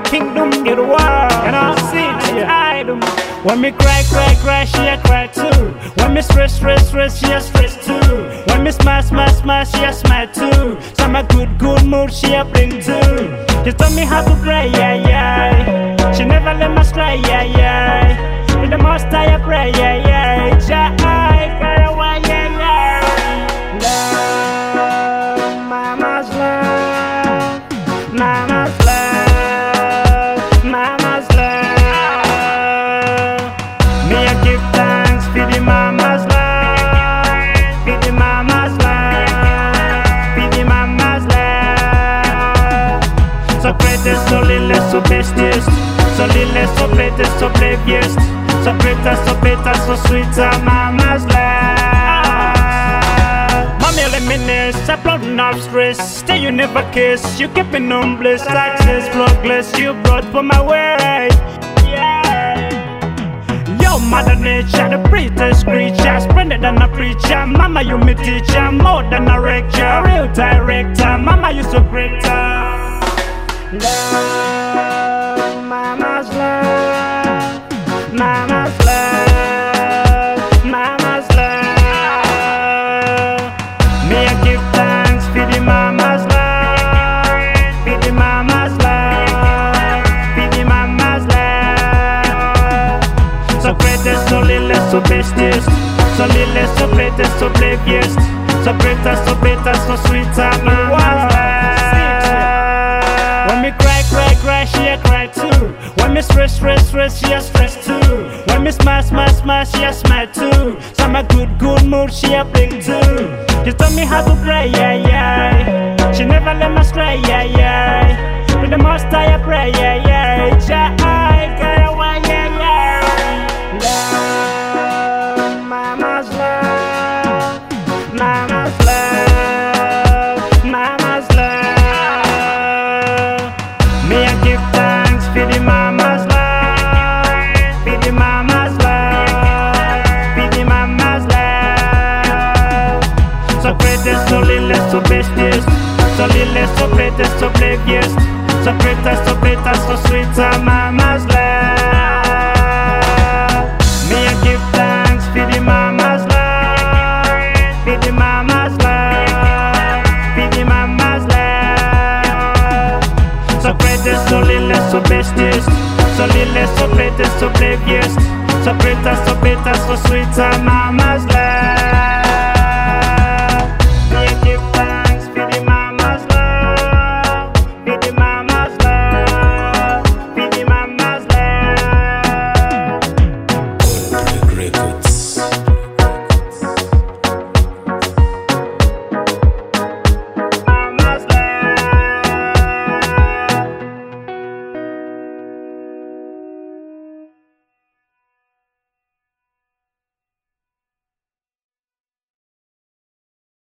kingdom, get the world. And I see it, I do. When me cry, cry, cry, she a cry too. When me stress, stress, stress, she a stress too. When me smile, smile, smile, she a smile too. Some a good, good mood, she a bring too. She taught me how to pray, yeah, yeah. She never let me stray, yeah, yeah. With the most I pray, yeah, yeah. Jah, far away, yeah, yeah. Love, mama's love, mama's love, mama's love. Me I give thanks for the mama's love, for the mama's love, for the mama's love. So greatest, so little, so bestest. So little, so greatest, so bravest. So greater, so better, so sweeter, mama's love. Mommy eliminates, I blood enough stress. Stay you never kiss, you keep me numbless. Success, flawless, you brought for my way. Yeah. Yo, mother nature, the prettiest creature. Splendid than a preacher. Mama, you me teacher. More than a rector, real director. Mama, you so greater. Love, mama's love, mama's love, mama's love. Me I give thanks for the mama's love, for the mama's love, for the mama's love. So greatest, so little, so bestest. So little, so greatest, so bravest. So greater, so better, so sweeter, mama's love. When me cry, cry, cry, she a cry too. When me stress, stress, stress, she a stress too. When me smile, smile, smile, she a smile too. Some a good, good mood, she a bring too. She taught me how to pray, yeah, yeah. She never let me stray, yeah, yeah. With the most I pray, yeah, yeah. Jah, far away, yeah, yeah. Love, mama's love, mama's love, mama's love. Me I give thanks for the mama's love, for the mama's love, for the mama's love. So greatest, so little, so bestest. So little, so greatest, so bravest. So greater, so better, so sweeter, mama's love. Me I give thanks for the mama's love, for the mama's love, for the mama's love. So greatest, so little, so bestest. So little, so greatest, so bravest. So greater, so better, so sweeter, mama's love.